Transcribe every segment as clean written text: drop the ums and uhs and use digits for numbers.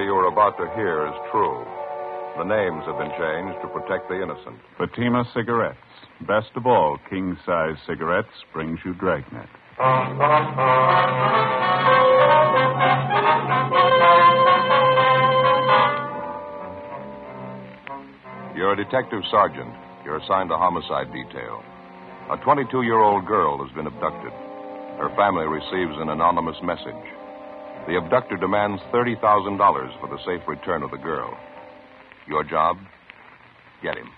story you are about to hear is true. The names have been changed to protect the innocent. Fatima Cigarettes. Best of all, king-size cigarettes brings you Dragnet. You're a detective sergeant. You're assigned to homicide detail. A 22-year-old girl has been abducted. Her family receives an anonymous message. The abductor demands $30,000 for the safe return of the girl. Your job? Get him.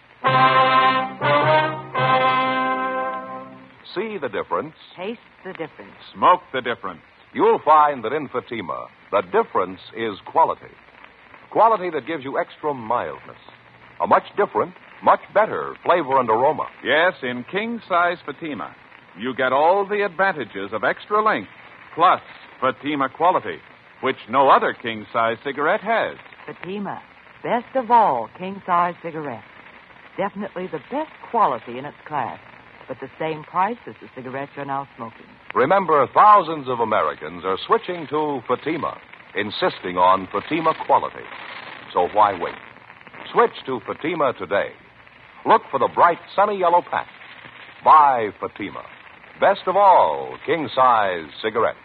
See the difference. Taste the difference. Smoke the difference. You'll find that in Fatima, the difference is quality. Quality that gives you extra mildness. A much different, much better flavor and aroma. Yes, in king-size Fatima, you get all the advantages of extra length, plus Fatima quality, which no other king-size cigarette has. Fatima, best of all king-size cigarettes. Definitely the best quality in its class, but the same price as the cigarettes you're now smoking. Remember, thousands of Americans are switching to Fatima, insisting on Fatima quality. So why wait? Switch to Fatima today. Look for the bright, sunny yellow patch. Buy Fatima. Best of all, king-size cigarettes.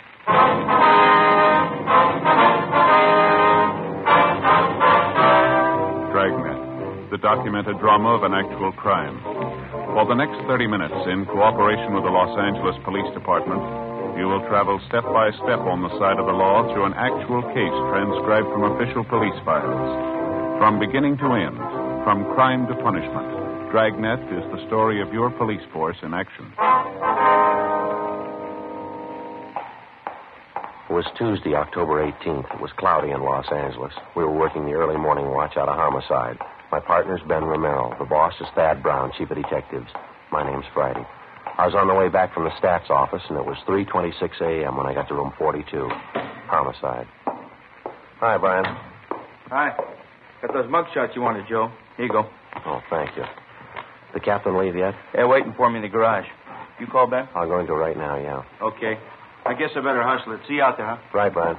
Dragnet, the documented drama of an actual crime. For the next 30 minutes, in cooperation with the Los Angeles Police Department, you will travel step by step on the side of the law through an actual case transcribed from official police files. From beginning to end, from crime to punishment, Dragnet is the story of your police force in action. It was Tuesday, October 18th. It was cloudy in Los Angeles. We were working the early morning watch out of homicide. My partner's Ben Romero. The boss is Thad Brown, chief of detectives. My name's Friday. I was on the way back from the stats office, and it was 3:26 a.m. when I got to room 42. Homicide. Hi, Brian. Hi. Got those mug shots you wanted, Joe. Here you go. Oh, thank you. The captain leave yet? They're waiting for me in the garage. You call Ben? I'm going to right now, yeah. Okay. I guess I better hustle it. See you out there, huh? Right, Brian.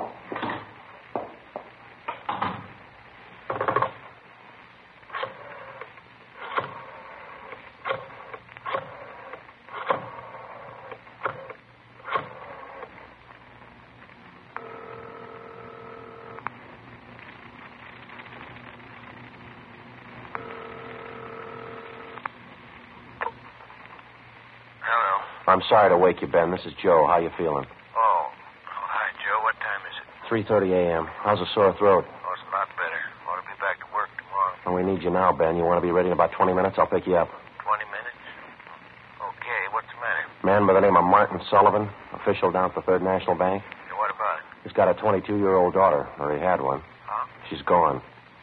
I'm sorry to wake you, Ben. This is Joe. How you feeling? Oh, hi, Joe. What time is it? 3:30 a.m. How's the sore throat? Oh, it's a lot better. Ought to be back to work tomorrow. Well, we need you now, Ben. You want to be ready in about 20 minutes? I'll pick you up. 20 minutes? Okay, what's the matter? Man by the name of Martin Sullivan, official down at the Third National Bank. Yeah, what about it? He's got a 22-year-old daughter, or he had one. Huh? She's gone.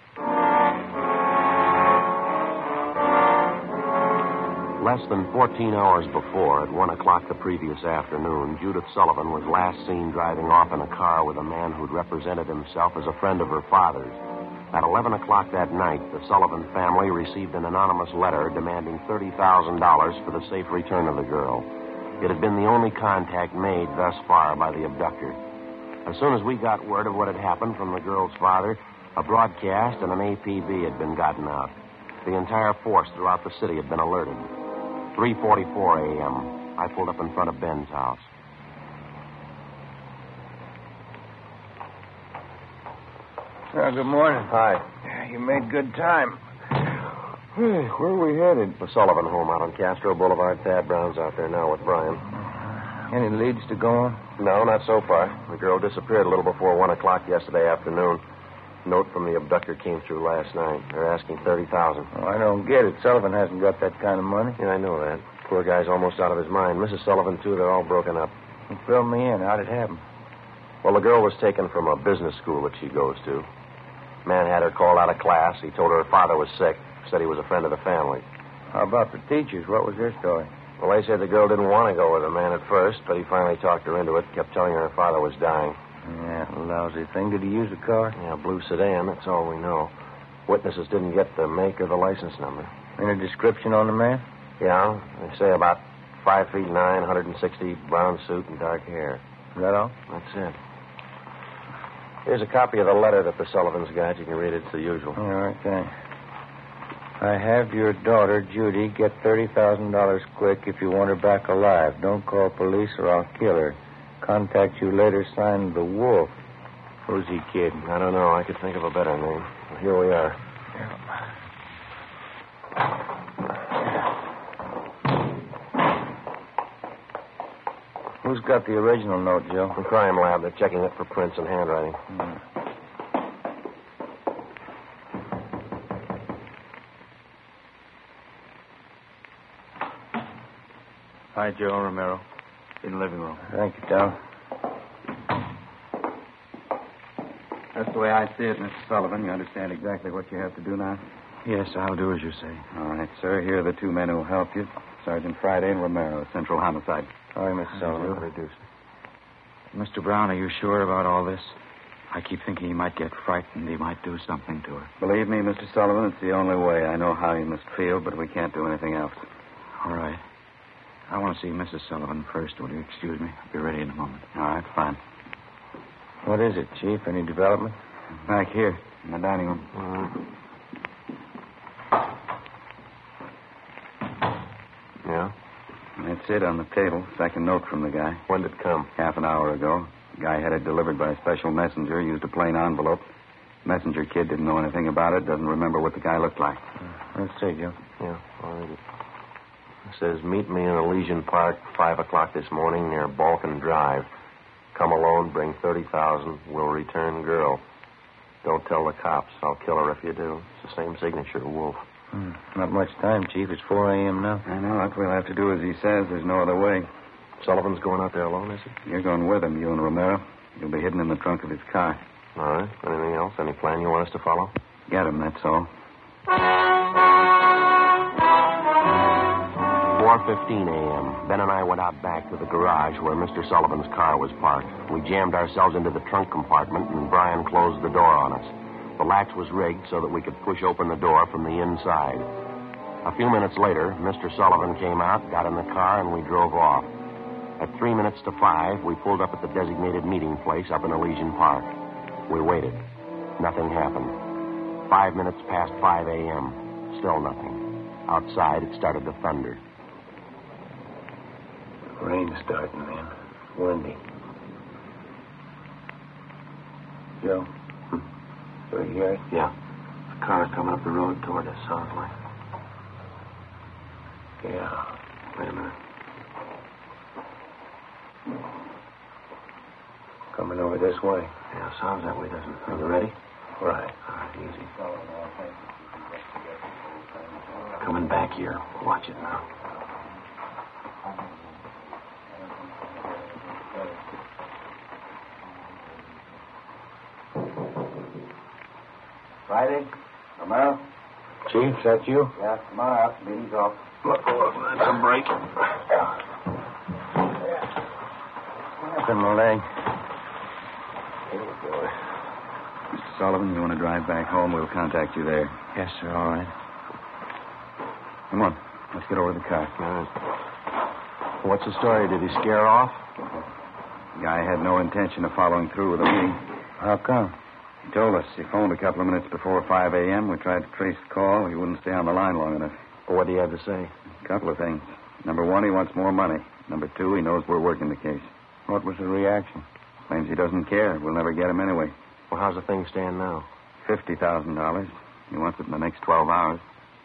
Less than 14 hours before, at 1 o'clock the previous afternoon, Judith Sullivan was last seen driving off in a car with a man who'd represented himself as a friend of her father's. At 11 o'clock that night, the Sullivan family received an anonymous letter demanding $30,000 for the safe return of the girl. It had been the only contact made thus far by the abductor. As soon as we got word of what had happened from the girl's father, a broadcast and an APB had been gotten out. The entire force throughout the city had been alerted. 3:44 a.m. I pulled up in front of Ben's house. Well, good morning. Hi. You made good time. Where are we headed? The Sullivan home out on Castro Boulevard. Thad Brown's out there now with Brian. Any leads to go on? No, not so far. The girl disappeared a little before 1 o'clock yesterday afternoon. Note from the abductor came through last night. They're asking $30,000. Oh, I don't get it. Sullivan hasn't got that kind of money. Yeah, I know that. Poor guy's almost out of his mind. Mrs. Sullivan, too, they're all broken up. Well, fill me in. How'd it happen? Well, the girl was taken from a business school that she goes to. Man had her called out of class. He told her father was sick. Said he was a friend of the family. How about the teachers? What was their story? Well, they said the girl didn't want to go with the man at first, but he finally talked her into it. Kept telling her father was dying. Yeah, lousy thing. Did he use the car? Yeah, blue sedan. That's all we know. Witnesses didn't get the make or the license number. Any description on the man? Yeah, they say about 5'9", 160, brown suit and dark hair. Is that all? That's it. Here's a copy of the letter that the Sullivans got. You can read it. It's the usual. All right, thanks. I have your daughter, Judy, get $30,000 quick if you want her back alive. Don't call police or I'll kill her. Contact you later, signed The Wolf. Who's he kidding? I don't know. I could think of a better name. Well, here we are. Who's got the original note, Joe? The crime lab. They're checking it for prints and handwriting. Hi, Joe Romero. In the living room. Thank you, Tom. That's the way I see it, Mr. Sullivan. You understand exactly what you have to do now? Yes, I'll do as you say. All right, sir. Here are the two men who will help you. Sergeant Friday and Romero, Central Homicide. Sorry, Mr. Sullivan. Introduce me. Mr. Brown, are you sure about all this? I keep thinking he might get frightened. He might do something to her. Believe me, Mr. Sullivan, it's the only way. I know how you must feel, but we can't do anything else. All right. I want to see Mrs. Sullivan first. Will you excuse me? I'll be ready in a moment. All right, fine. What is it, Chief? Any development? Back here, in the dining room. Yeah? That's it on the table. Second note from the guy. When did it come? Half an hour ago. The guy had it delivered by a special messenger, used a plain envelope. Messenger kid didn't know anything about it, doesn't remember what the guy looked like. Let's see, Joe. Yeah, I'll read it. It says, meet me in Elysian Park, 5 o'clock this morning near Balkan Drive. Come alone, bring 30,000. Will return girl. Don't tell the cops. I'll kill her if you do. It's the same signature, Wolf. Not much time, Chief. It's 4 a.m. now. I know. What we'll have to do as he says. There's no other way. Sullivan's going out there alone, is he? You're going with him, you and Romero. You'll be hidden in the trunk of his car. All right. Anything else? Any plan you want us to follow? Get him, that's all. 4:15 a.m. Ben and I went out back to the garage where Mr. Sullivan's car was parked. We jammed ourselves into the trunk compartment, and Brian closed the door on us. The latch was rigged so that we could push open the door from the inside. A few minutes later, Mr. Sullivan came out, got in the car, and we drove off. At 3 minutes to 5, we pulled up at the designated meeting place up in Elysian Park. We waited. Nothing happened. 5 minutes past 5 a.m. Still nothing. Outside, it started to thunder. Rain's starting, man. Windy. Joe? Do you hear it? Yeah. The car's coming up the road toward us, sounds like. Yeah. Wait a minute. Coming over this way. Yeah, sounds that way, doesn't it? Are you ready? Right. All right, easy. Coming back here. Watch it now. Friday? Romero? Chief, is that you? Yeah, come on out. Meeting's off. Look, that's a break. Up in my leg. Mr. Sullivan, you want to drive back home? We'll contact you there. Yes, sir. All right. Come on. Let's get over to the car. All right. What's the story? Did he scare off? The guy had no intention of following through with the meeting. How come? He told us. He phoned a couple of minutes before 5 a.m. We tried to trace the call. He wouldn't stay on the line long enough. Well, what do you have to say? A couple of things. Number one, he wants more money. Number two, he knows we're working the case. What was the reaction? Claims he doesn't care. We'll never get him anyway. Well, how's the thing stand now? $50,000. He wants it in the next 12 hours.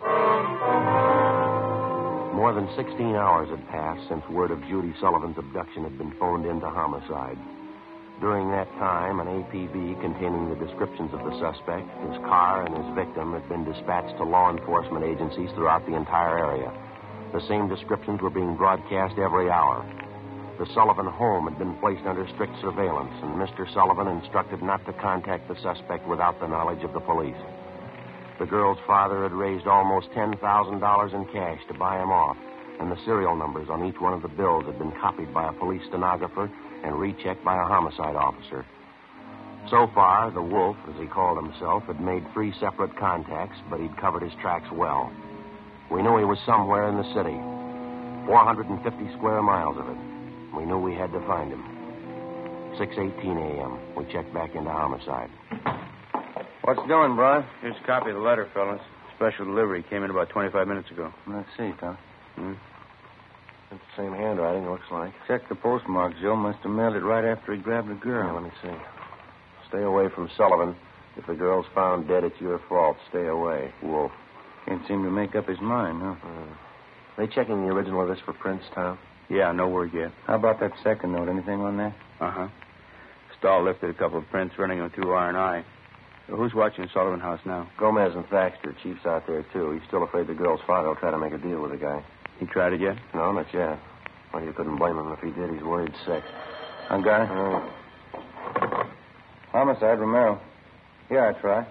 More than 16 hours had passed since word of Judy Sullivan's abduction had been phoned into homicide. During that time, an APB containing the descriptions of the suspect, his car, and his victim had been dispatched to law enforcement agencies throughout the entire area. The same descriptions were being broadcast every hour. The Sullivan home had been placed under strict surveillance, and Mr. Sullivan instructed not to contact the suspect without the knowledge of the police. The girl's father had raised almost $10,000 in cash to buy him off, and the serial numbers on each one of the bills had been copied by a police stenographer and rechecked by a homicide officer. So far, the Wolf, as he called himself, had made 3 separate contacts, but he'd covered his tracks well. We knew he was somewhere in the city, 450 square miles of it. We knew we had to find him. 6:18 a.m. We checked back into homicide. What's doing, Brian? Here's a copy of the letter, fellas. Special delivery. Came in about 25 minutes ago. Let's see, Tom. It's the same handwriting, looks like. Check the postmark. Joe must have mailed it right after he grabbed the girl. Yeah, let me see. Stay away from Sullivan. If the girl's found dead, it's your fault. Stay away. Wolf. Can't seem to make up his mind, huh? They checking the original of this for prints, Tom? Yeah, no word yet. How about that second note? Anything on that? Uh-huh. Stahl lifted a couple of prints, running them through R&I. So who's watching Sullivan House now? Gomez and Thaxter. Chief's out there, too. He's still afraid the girl's father will try to make a deal with the guy. He tried it yet? No, not yet. Well, you couldn't blame him if he did. He's worried sick. I got it. Homicide, Romero. Here, I try.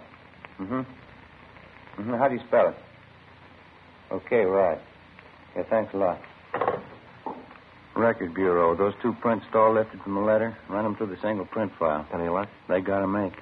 How do you spell it? Okay, right. Yeah, thanks a lot. Record Bureau. Those two prints Stahl lifted from the letter. Run them through the single print file. Any luck? They got to make.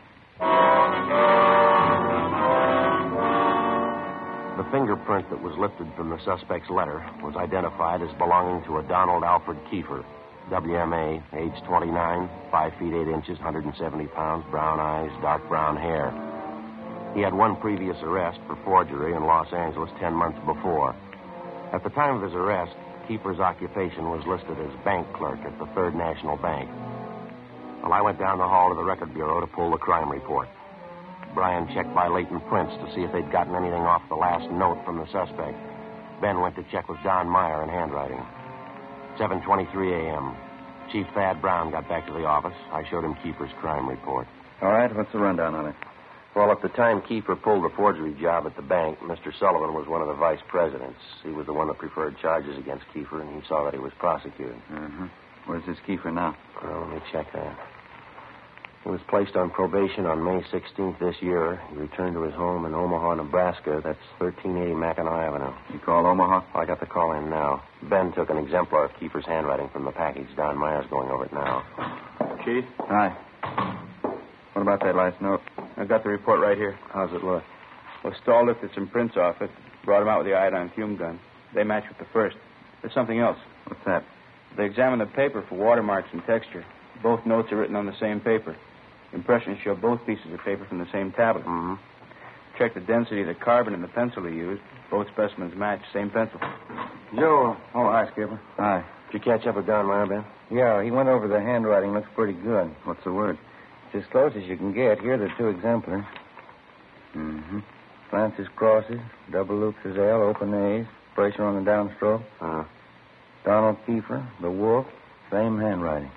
The fingerprint that was lifted from the suspect's letter was identified as belonging to a Donald Alfred Kiefer, WMA, age 29, 5 feet 8 inches, 170 pounds, brown eyes, dark brown hair. He had one previous arrest for forgery in Los Angeles 10 months before. At the time of his arrest, Kiefer's occupation was listed as bank clerk at the Third National Bank. Well, I went down the hall to the Record Bureau to pull the crime report. Brian checked by latent prints to see if they'd gotten anything off the last note from the suspect. Ben went to check with Don Meyer in handwriting. 7:23 a.m. Chief Thad Brown got back to the office. I showed him Kiefer's crime report. All right, what's the rundown on it? Well, at the time Kiefer pulled the forgery job at the bank, Mr. Sullivan was one of the vice presidents. He was the one that preferred charges against Kiefer, and he saw that he was prosecuted. Where's this Kiefer now? Well, let me check that. He was placed on probation on May 16th this year. He returned to his home in Omaha, Nebraska. That's 1380 Mackinac Avenue. You call Omaha? I got the call in now. Ben took an exemplar of Kiefer's handwriting from the package. Don Meyer's going over it now. Chief? Hi. What about that last note? I've got the report right here. How's it look? Well, Stahl lifted some prints off it, brought them out with the iodine fume gun. They match with the first. There's something else. What's that? They examined the paper for watermarks and texture. Both notes are written on the same paper. Impressions show both pieces of paper from the same tablet. Check the density of the carbon in the pencil he used. Both specimens match, same pencil. Joe. Oh, hi, Skipper. Hi. Did you catch up with Don Meyer, Ben? Yeah, he went over the handwriting. Looks pretty good. What's the word? It's as close as you can get. Here are the two exemplars. Francis crosses, double loops is L, open A's, pressure on the downstroke. Donald Kiefer, the wolf, same handwriting.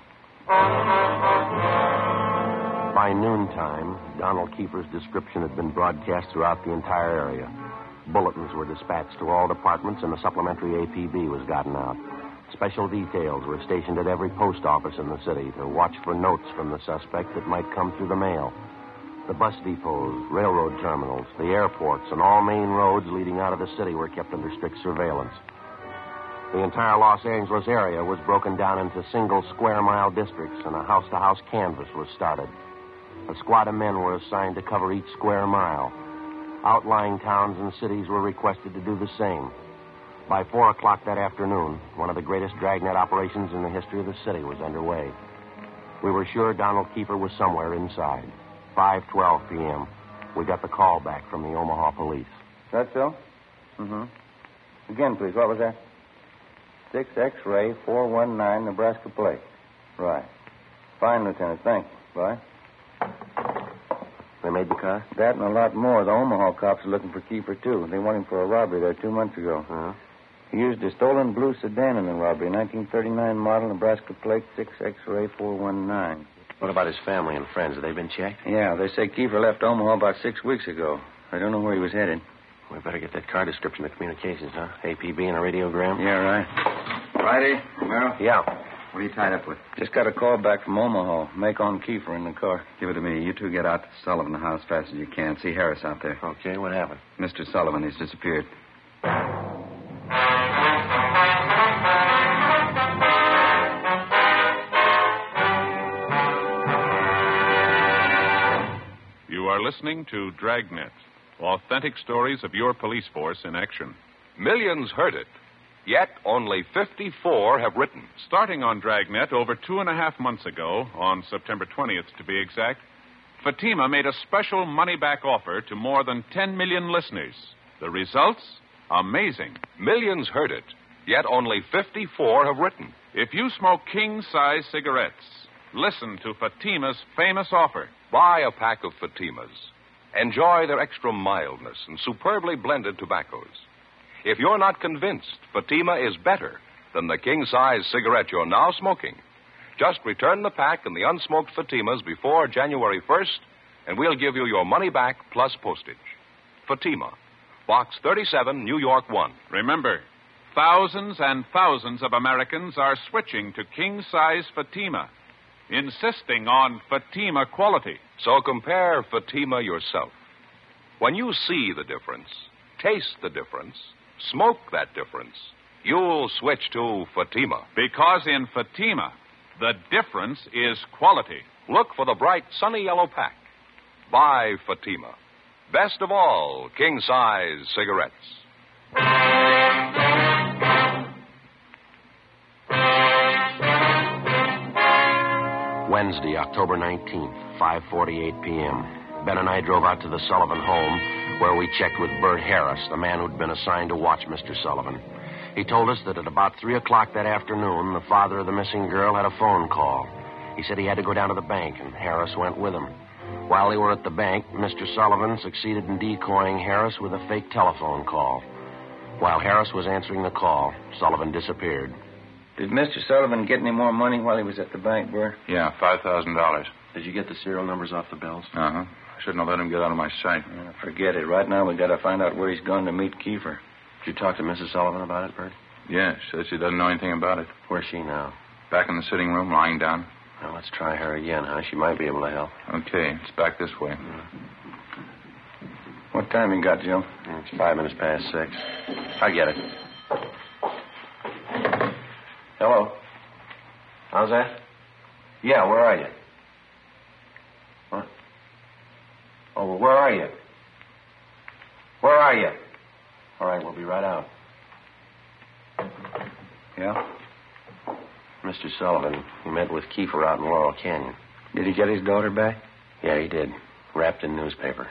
By noontime, Donald Kiefer's description had been broadcast throughout the entire area. Bulletins were dispatched to all departments, and a supplementary APB was gotten out. Special details were stationed at every post office in the city to watch for notes from the suspect that might come through the mail. The bus depots, railroad terminals, the airports, and all main roads leading out of the city were kept under strict surveillance. The entire Los Angeles area was broken down into single square-mile districts, and a house-to-house canvass was started. A squad of men were assigned to cover each square mile. Outlying towns and cities were requested to do the same. By 4 o'clock that afternoon, one of the greatest dragnet operations in the history of the city was underway. We were sure Donald Kiefer was somewhere inside. 5:12 p.m. We got the call back from the Omaha police. That so? Again, please. What was that? 6 X-ray 419 Nebraska plate. Right. Fine, Lieutenant. Thanks. Bye. They made the car? That and a lot more. The Omaha cops are looking for Kiefer, too. They want him for a robbery there 2 months ago. He used a stolen blue sedan in the robbery, 1939 model, Nebraska plate, 6 X-ray 419. What about his family and friends? Have they been checked? Yeah, they say Kiefer left Omaha about 6 weeks ago. I don't know where he was headed. We better get that car description to communications, huh? APB and a radiogram? Yeah, right. Friday, Romero? Yeah. What are you tied up with? Just got a call back from Omaha. Make on Kiefer in the car. Give it to me. You two get out to the Sullivan house fast as you can. See Harris out there. Okay, what happened? Mr. Sullivan, he's disappeared. You are listening to Dragnet, authentic stories of your police force in action. Millions heard it. Yet only 54 have written. Starting on Dragnet over 2.5 months ago, on September 20th to be exact, Fatima made a special money-back offer to more than 10 million listeners. The results? Amazing. Millions heard it, yet only 54 have written. If you smoke king-size cigarettes, listen to Fatima's famous offer. Buy a pack of Fatimas. Enjoy their extra mildness and superbly blended tobaccos. If you're not convinced Fatima is better than the king-size cigarette you're now smoking, just return the pack and the unsmoked Fatimas before January 1st, and we'll give you your money back plus postage. Fatima, Box 37, New York 1. Remember, thousands and thousands of Americans are switching to king-size Fatima, insisting on Fatima quality. So compare Fatima yourself. When you see the difference, taste the difference, smoke that difference, you'll switch to Fatima. Because in Fatima, the difference is quality. Look for the bright, sunny yellow pack. Buy Fatima. Best of all, king-size cigarettes. Wednesday, October 19th, 5:48 p.m. Ben and I drove out to the Sullivan home, where we checked with Bert Harris, the man who'd been assigned to watch Mr. Sullivan. He told us that at about 3 o'clock that afternoon, the father of the missing girl had a phone call. He said he had to go down to the bank, and Harris went with him. While they were at the bank, Mr. Sullivan succeeded in decoying Harris with a fake telephone call. While Harris was answering the call, Sullivan disappeared. Did Mr. Sullivan get any more money while he was at the bank, Bert? Yeah, $5,000. Did you get the serial numbers off the bills? Uh-huh. I shouldn't have let him get out of my sight. Forget it. Right now, we got to find out where he's gone to meet Kiefer. Did you talk to Mrs. Sullivan about it, Bert? Yeah, says she doesn't know anything about it. Where's she now? Back in the sitting room, lying down. Well, let's try her again, huh? She might be able to help. Okay, it's back this way. What time you got, Joe? It's 5 minutes past 6. I get it. Hello. How's that? Yeah, where are you? What? Oh, well, where are you? Where are you? All right, we'll be right out. Yeah? Mr. Sullivan, he met with Kiefer out in Laurel Canyon. Did he get his daughter back? Yeah, he did. Wrapped in newspaper.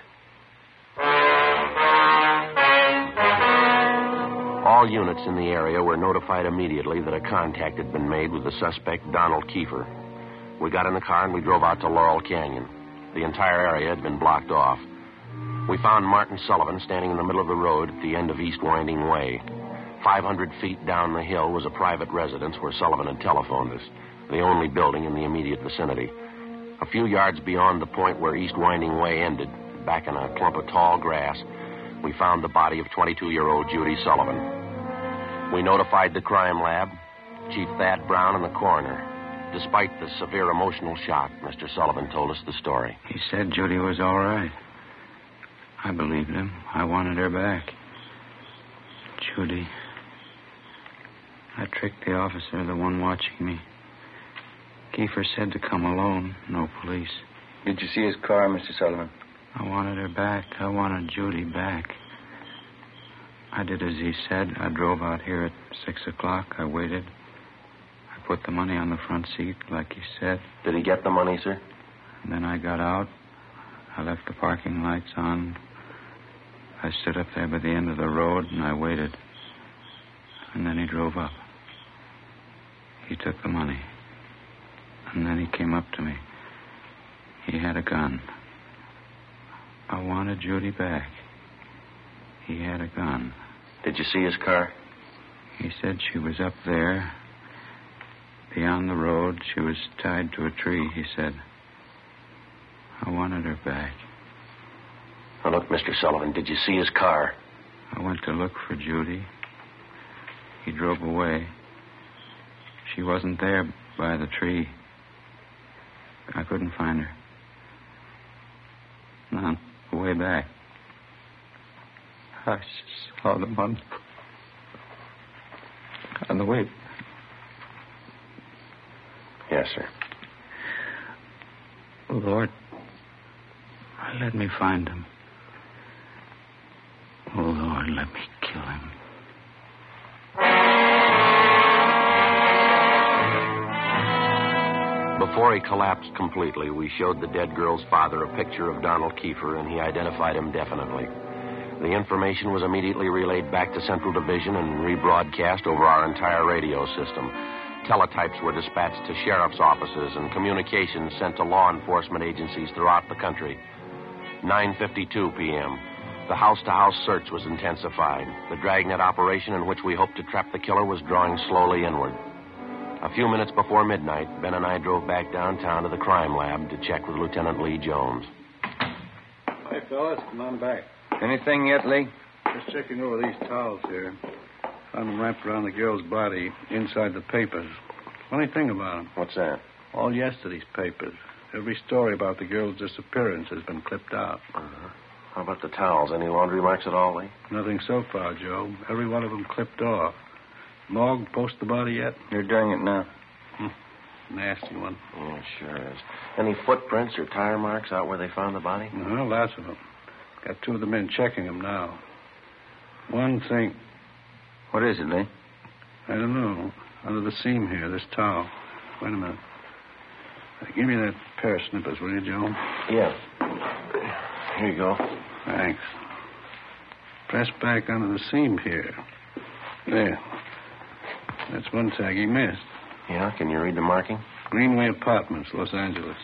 All units in the area were notified immediately that a contact had been made with the suspect, Donald Kiefer. We got in the car and we drove out to Laurel Canyon. The entire area had been blocked off. We found Martin Sullivan standing in the middle of the road at the end of East Winding Way. 500 feet down the hill was a private residence where Sullivan had telephoned us, the only building in the immediate vicinity. A few yards beyond the point where East Winding Way ended, back in a clump of tall grass, we found the body of 22-year-old Judy Sullivan. We notified the crime lab, Chief Thad Brown, and the coroner. Despite the severe emotional shock, Mr. Sullivan told us the story. He said Judy was all right. I believed him. I wanted her back. Judy. I tricked the officer, the one watching me. Kiefer said to come alone, no police. Did you see his car, Mr. Sullivan? I wanted her back. I wanted Judy back. I did as he said. I drove out here at 6 o'clock. I waited. I put the money on the front seat, like he said. Did he get the money, sir? And then I got out. I left the parking lights on. I stood up there by the end of the road, and I waited. And then he drove up. He took the money. And then he came up to me. He had a gun. I wanted Judy back. He had a gun. Did you see his car? He said she was up there. Beyond the road, she was tied to a tree, he said. I wanted her back. Now, look, Mr. Sullivan, did you see his car? I went to look for Judy. He drove away. She wasn't there by the tree. I couldn't find her. On the way back, I saw them on the way. Yes, sir. Lord, let me find him. Oh, Lord, let me kill him. Before he collapsed completely, we showed the dead girl's father a picture of Donald Kiefer, and he identified him definitely. The information was immediately relayed back to Central Division and rebroadcast over our entire radio system. Teletypes were dispatched to sheriff's offices and communications sent to law enforcement agencies throughout the country. 9:52 p.m. The house-to-house search was intensified. The dragnet operation in which we hoped to trap the killer was drawing slowly inward. A few minutes before midnight, Ben and I drove back downtown to the crime lab to check with Lieutenant Lee Jones. Hi, fellas. Come on back. Anything yet, Lee? Just checking over these towels here. Found them wrapped around the girl's body inside the papers. Funny thing about them. What's that? All yesterday's papers. Every story about the girl's disappearance has been clipped out. Uh-huh. How about the towels? Any laundry marks at all, Lee? Nothing so far, Joe. Every one of them clipped off. Morgue post the body yet? You're doing it now. Nasty one. Yeah, it sure is. Any footprints or tire marks out where they found the body? Uh-huh, lots of them. Got two of the men checking them now. One thing... What is it, Lee? I don't know. Under the seam here, this towel. Wait a minute. Give me that pair of snippers, will you, Joe? Yeah. Here you go. Thanks. Press back under the seam here. There. That's one tag he missed. Yeah? Can you read the marking? Greenway Apartments, Los Angeles.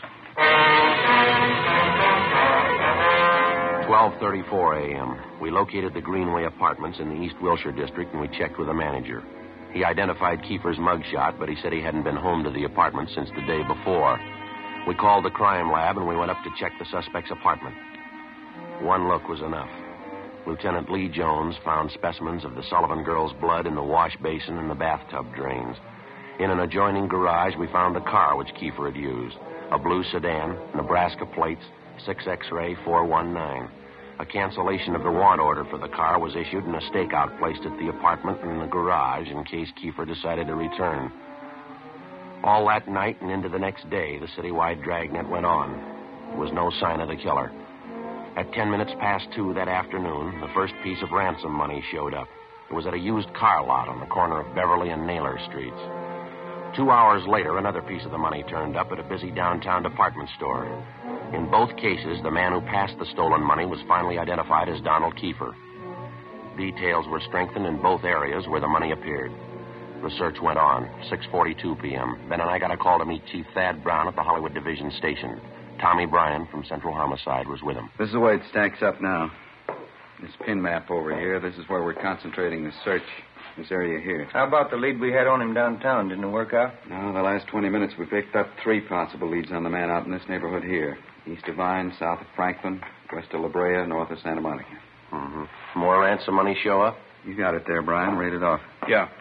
12:34 a.m. We located the Greenway Apartments in the East Wilshire district, and we checked with the manager. He identified Kiefer's mugshot, but he said he hadn't been home to the apartment since the day before. We called the crime lab, and we went up to check the suspect's apartment. One look was enough. Lieutenant Lee Jones found specimens of the Sullivan girl's blood in the wash basin and the bathtub drains. In an adjoining garage, we found the car which Kiefer had used. A blue sedan, Nebraska plates, 6X-ray 419. A cancellation of the want order for the car was issued and a stakeout placed at the apartment and in the garage in case Kiefer decided to return. All that night and into the next day, the citywide dragnet went on. There was no sign of the killer. At 10 minutes past 2 that afternoon, the first piece of ransom money showed up. It was at a used car lot on the corner of Beverly and Naylor Streets. 2 hours later, another piece of the money turned up at a busy downtown department store. In both cases, the man who passed the stolen money was finally identified as Donald Kiefer. Details were strengthened in both areas where the money appeared. The search went on. 6:42 p.m. Ben and I got a call to meet Chief Thad Brown at the Hollywood Division Station. Tommy Bryan from Central Homicide was with him. This is the way it stacks up now. This pin map over here, this is where we're concentrating the search. This area here. How about the lead we had on him downtown? Didn't it work out? No, the last 20 minutes we picked up 3 possible leads on the man out in this neighborhood here. East of Vine, south of Franklin, west of La Brea, north of Santa Monica. Mm-hmm. More ransom money show up? You got it there, Brian. Read it off. Yeah.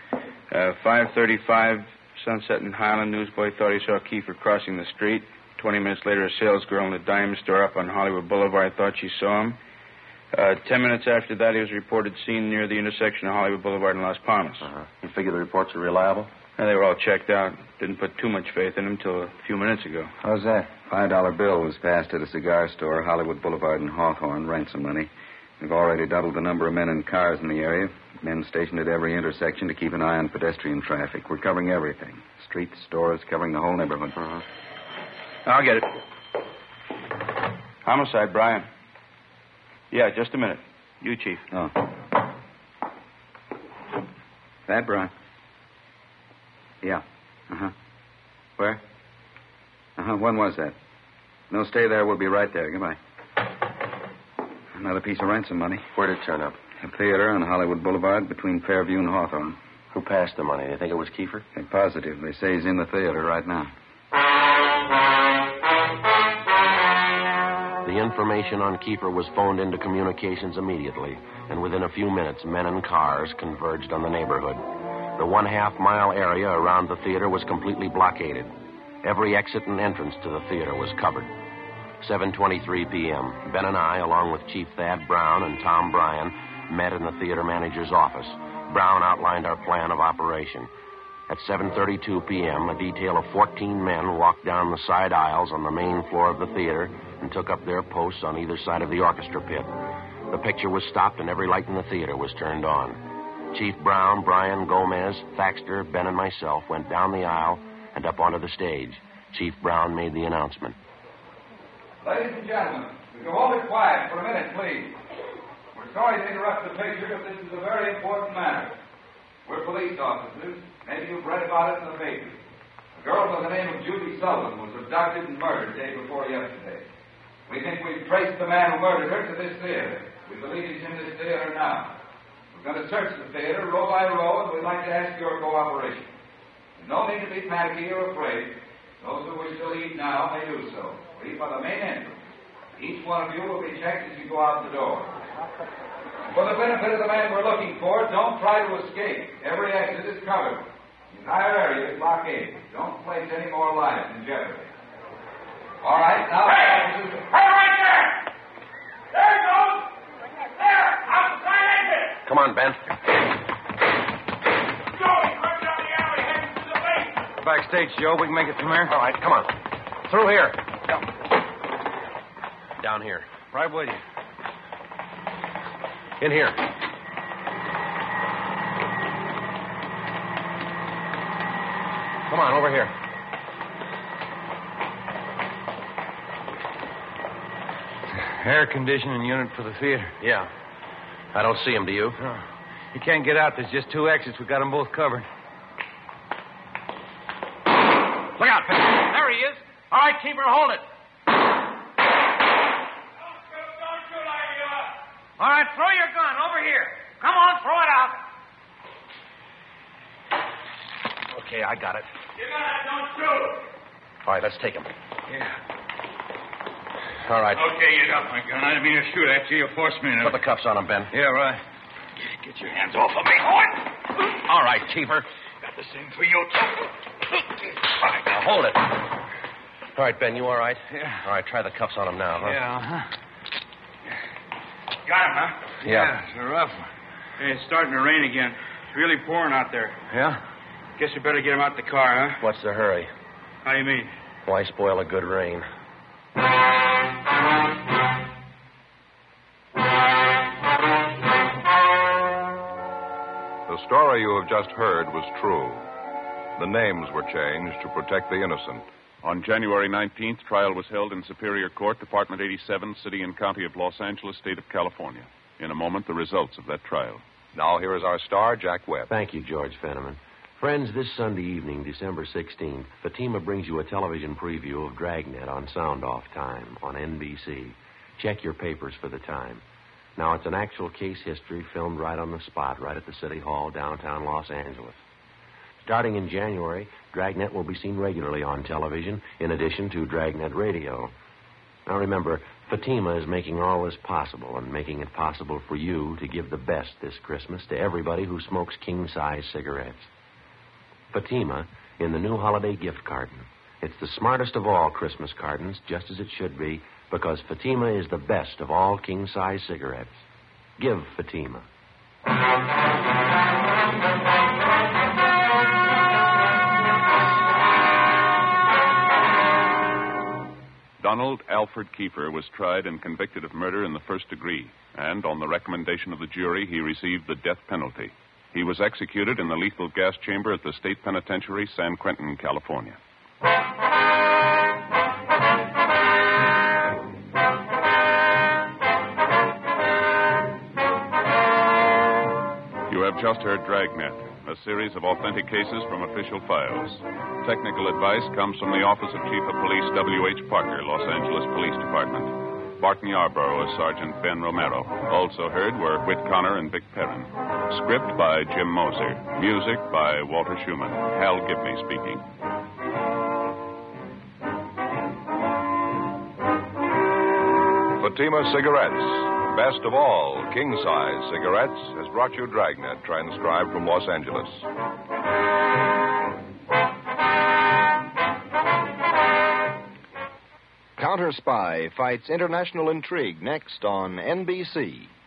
5:35, Sunset and Highland. Newsboy thought he saw Kiefer crossing the street. 20 minutes later, a salesgirl in a dime store up on Hollywood Boulevard thought she saw him. 10 minutes after that, he was reported seen near the intersection of Hollywood Boulevard and Las Palmas. You figure the reports are reliable? And they were all checked out. Didn't put too much faith in him until a few minutes ago. How's that? $5 bill was passed at a cigar store, Hollywood Boulevard and Hawthorne, ransom money. We've already doubled the number of men and cars in the area. Men stationed at every intersection to keep an eye on pedestrian traffic. We're covering everything. Streets, stores, covering the whole neighborhood. I'll get it. Homicide, Brian. Yeah, just a minute. You, Chief. Oh. That, Brian? Yeah. Where? When was that? No, stay there. We'll be right there. Goodbye. Another piece of ransom money. Where'd it turn up? A theater on Hollywood Boulevard between Fairview and Hawthorne. Who passed the money? They think it was Kiefer? They're positive. They say he's in the theater right now. The information on Kiefer was phoned into communications immediately, and within a few minutes, men and cars converged on the neighborhood. The 1/2 mile area around the theater was completely blockaded. Every exit and entrance to the theater was covered. 7:23 p.m. Ben and I, along with Chief Thad Brown and Tom Bryan, met in the theater manager's office. Brown outlined our plan of operation. At 7:32 p.m., a detail of 14 men walked down the side aisles on the main floor of the theater and took up their posts on either side of the orchestra pit. The picture was stopped and every light in the theater was turned on. Chief Brown, Bryan, Gomez, Thaxter, Ben, and myself went down the aisle and up onto the stage. Chief Brown made the announcement. Ladies and gentlemen, we go all be quiet for a minute, please. We're sorry to interrupt the picture, but this is a very important matter. We're police officers. Maybe you've read about it in the papers. A girl by the name of Judy Sullivan was abducted and murdered day before yesterday. We think we've traced the man who murdered her to this theater. We believe he's in this theater now. We're going to search the theater row by row, and we'd like to ask your cooperation. There's no need to be panicky or afraid. Those who wish to leave now may do so. Leave by the main entrance. Each one of you will be checked as you go out the door. For the benefit of the man we're looking for, don't try to escape. Every exit is covered. The entire area is blockaded. Don't place any more lives in jeopardy. All right, now... Hey! Hey, right there! There it goes! There! Outside exit! Come on, Ben. Joe, he runs down the alley heading to the basement. Backstage, Joe. We can make it from here. All right, come on. Through here. Down here. Right with you. In here. Come on, over here. Air conditioning unit for the theater. Yeah. I don't see him, do you? No. You can't get out. There's just two exits. We got them both covered. Look out, Ben. There he is. All right, keeper, hold it. Don't shoot, Ivy. All right, throw your gun over here. Come on, throw it out. Okay, I got it. You got it. Don't shoot. All right, let's take him. Yeah. All right. Okay, you got my gun. I didn't mean to shoot at you. You forced me to. Put the cuffs on him, Ben. Yeah, right. Get your hands off of me. All right, Keeper. Got the same for you, too. All right, now hold it. All right, Ben, you all right? Yeah. All right, try the cuffs on him now, huh? Yeah, huh? Got him, huh? Yeah. It's a rough one. Hey, it's starting to rain again. It's really pouring out there. Yeah? Guess we better get him out the car, huh? What's the hurry? How do you mean? Why spoil a good rain? The story you have just heard was true. The names were changed to protect the innocent. On January 19th, trial was held in Superior Court, Department 87, City and County of Los Angeles, State of California. In a moment, the results of that trial. Now, here is our star, Jack Webb. Thank you, George Fenneman. Friends, this Sunday evening, December 16th, Fatima brings you a television preview of Dragnet on Sound Off Time on NBC. Check your papers for the time. Now, it's an actual case history filmed right on the spot, right at the City Hall, downtown Los Angeles. Starting in January, Dragnet will be seen regularly on television, in addition to Dragnet Radio. Now, remember, Fatima is making all this possible and making it possible for you to give the best this Christmas to everybody who smokes king-size cigarettes. Fatima in the new holiday gift carton. It's the smartest of all Christmas cartons, just as it should be, because Fatima is the best of all king-size cigarettes. Give Fatima. Donald Alfred Kiefer was tried and convicted of murder in the first degree, and on the recommendation of the jury, he received the death penalty. He was executed in the lethal gas chamber at the State Penitentiary, San Quentin, California. You have just heard Dragnet, a series of authentic cases from official files. Technical advice comes from the Office of Chief of Police W.H. Parker, Los Angeles Police Department. Barton Yarborough as Sergeant Ben Romero. Also heard were Whit Connor and Vic Perrin. Script by Jim Moser. Music by Walter Schumann. Hal Gibney speaking. Fatima Cigarettes, best of all king-size cigarettes, has brought you Dragnet, transcribed from Los Angeles. Counter Spy fights international intrigue next on NBC.